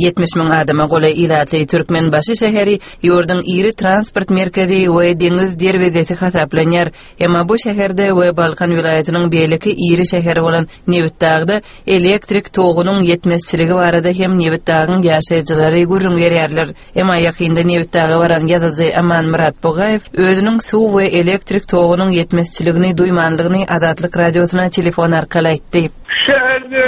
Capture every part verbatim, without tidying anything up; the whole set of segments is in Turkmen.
yetmiş min adama gola ilatly Türkmenbaşy şäheri ýurdun iri transport merkezi we deňiz derwezesi hasaplanýar. Emma bu şäherde we Balkan vilayatynyň beýleki iri şäheri bolan Newitdagda elektrik togunyň yetmezçiligi barada hem Newitdagyň ýaşaýjylary gurrun berýärler. Emma ýakynda Newitdaga baran ýazyjy Aman Murat Bogaev özüniň suw we elektrik togunyň yetmezçiligini duymanlygyny Azatlyk radiosyna telefon arkaly aýtdy. Şehirde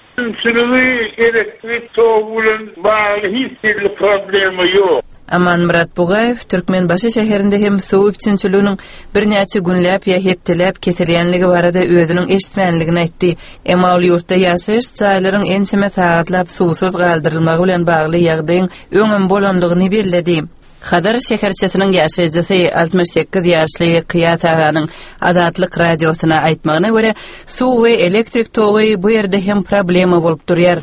sürücü elektrik toğulun bağlı hiç bir problemi yok. Aman Murat Bogaev Türkmenbaşy şäherinde hem suw üçinçiligiň bir näçe günläp ýa hepdelep kesilýänligi barada özüniň eşitmänligini aýtdy. Emma ol ýurtda ýaşaýyş çaýlaryň enseme sagatlap suwsuz galdyrylmagy bilen bagly ýagdaýyň öňem bolandygyny bellädi. Hadar şäherçesiniň ýaşaýjysy altmış sekiz ýaşly Kıyat aganyň Azatlyk radiosyna aýtmagyna görä, suw we elektrik togy bu ýerde hem problema bolup durýar.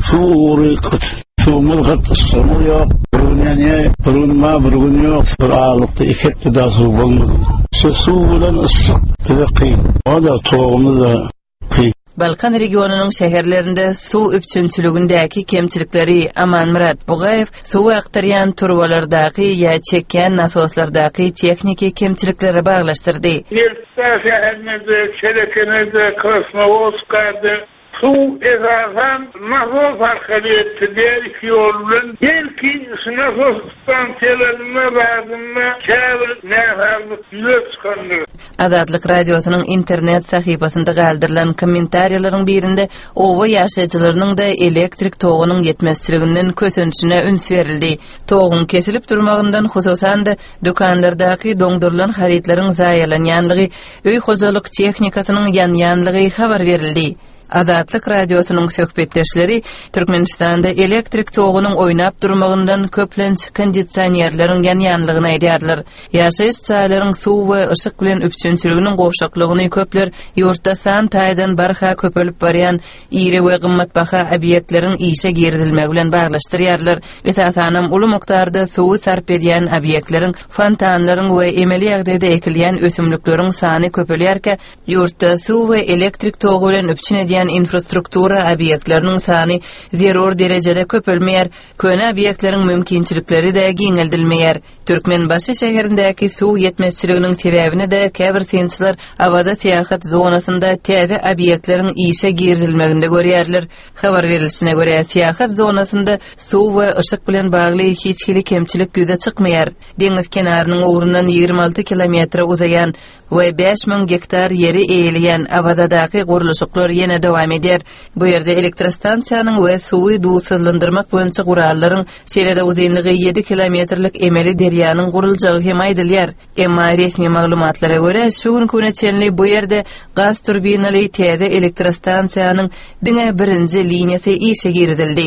Suw suwmyz gatşymy ýok, ýani burunma burun ýok, sıralykda iketde de suw bolmaz. Şu suw bilen yssyk, kyn. Oda togumyz da kyn. Balkan regionunyň şäherlerinde suw üçinçiligindäki kemçilikleri Aman Murat Bogaev suw aktarýan turbalardaky ýa çeken nasoslardaky tekniki kemçiliklere baglaşdyrdy. Yersa şäherinde, Çelekenede, Krasnovodsk'da suw esasen nasos arkaly etdiler ki ýolun belki nasos stansiýalaryna bazynda käbir näherlik ýüle çykandyr. Azatlyk radiosynyň internet sahypasynda galdyrylan kommentariýalaryň birinde owa ýaşaýjylarynyň da elektrik togunyň yetmezçiliginden kösünçine üns berildi. Togun kesilip durmagyndan hususan da dükanlardaky doňdurulan haritlaryň zaýalanýanlygy, öý hojalyk tehnikasynyň ýanýanlygy habar berildi. Azatlyk radiosynyň söhbetdeşleri Türkmenistanda elektrik togunyň oýnap durmagyndan köplenç kondisionerleriň ýanýanlygyny aýdýarlar. Ýaşaýyş çaýlaryň suw we ışık bilen üçinçiliginiň gowşaklygyny köpler ýurtda san taýdan barha köpelip barýan iri we gymmatbaha obyektleriň işe girdilmegi bilen baglaşdyrýarlar. Esasanam uly mukdarda suw sarp edýän obýektleriň, fontanlaryň we emeli ýagdaýda ekilýän ösümlikleriň sany köpelýärkä, ýurtda suw we elektrik togu bilen üçin infrastruktura obyektlerinin sany zerur derecede köpelmeýär, köne obyektlerin mümkinçilikleri de giňeldilmeýär. Türkmenbaşy şäherindäki suw yetmezçiliginiň sebäbini de käbir synçylar awada seýahat zonasynda täze obyektlerin işe girdilmeginde görýärler. Habar berilişine görä, seýahat zonasynda suw we ışık bilen bagly hiç hili kemçilik göze çykmaýar. Deňiz kenarynyň ugrundan ýygrimi alty kilometr uzayan we beş min gektar yeri eýilýän awadaky guruluşlar ýene dowam eder. Bu ýerde elektrostansiýanyň we suwy duýsuzlandyrmak boýunça gurallaryň şeýlede uzunlygy yedi kilometrlik emeli derýanyň guruljagy hem aýdylýar. Emma resmi maglumatlara görä, şu gün köneçenli bu ýerde gaz turbinaly täze elektrostansiýanyň diňe birinji liniýasy işe girdildi.